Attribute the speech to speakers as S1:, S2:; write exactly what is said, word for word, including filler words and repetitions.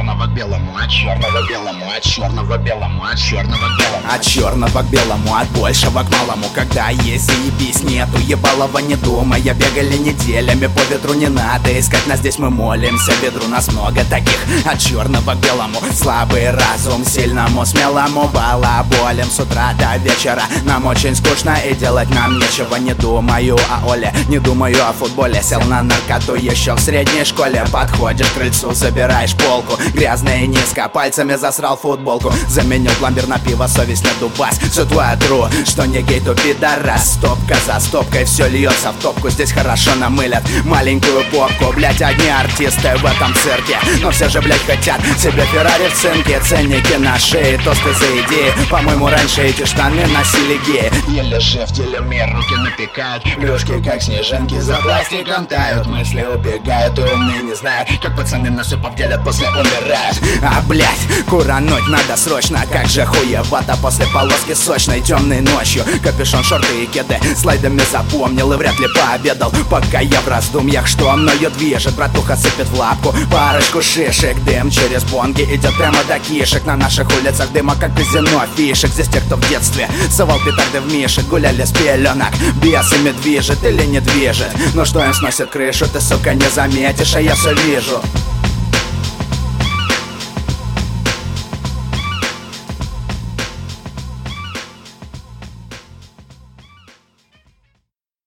S1: черного к белому, от черного к белому, от черного к белому, от черного к белому,
S2: от черного к белому, от большего к малому. Когда есть заебись, нету ебалого, не думая. Бегали неделями по ветру, не надо искать нас, здесь мы молимся ветру. Нас много таких, от черного к белому. Слабый разум сильному, смелому балаболем с утра до вечера. Нам очень скучно и делать нам нечего. Не думаю о Оле, не думаю о футболе. Сел на наркоту еще в средней школе. Подходишь к крыльцу, забираешь полку, грязно и низко, пальцами засрал футболку. Заменил пломбир на пиво, совесть на дубас. Все твое тру, что не гей, то пидорас. Стопка за стопкой, все льется в топку. Здесь хорошо намылят маленькую попку. Блять, одни артисты в этом цирке, но все же, блять, хотят себе Феррари в цинке. Ценники на шее, тосты за идеи. По-моему, раньше эти штаны носили геи.
S1: еле же в телемер руки напекают,
S2: Плюшки, как снежинки, за пластиком тают. Мысли убегают, и умные не знают,
S1: как пацаны насыпав делят, после умирают.
S2: А, блять, курануть надо срочно. Как же хуевато после полоски сочной темной ночью. Капюшон, шорты и кеды слайдами запомнил и вряд ли пообедал. Пока я в раздумьях, что мною движет. Братуха сыпет в лапку парочку шишек. Дым через бонги идет прямо до кишек. На наших улицах дыма, как казино фишек. Здесь те, кто в детстве совал петарды в мишек. Гуляли с пеленок, бесами движет или не движет. Но что им сносит крышу, ты, сука, не заметишь, а я все вижу.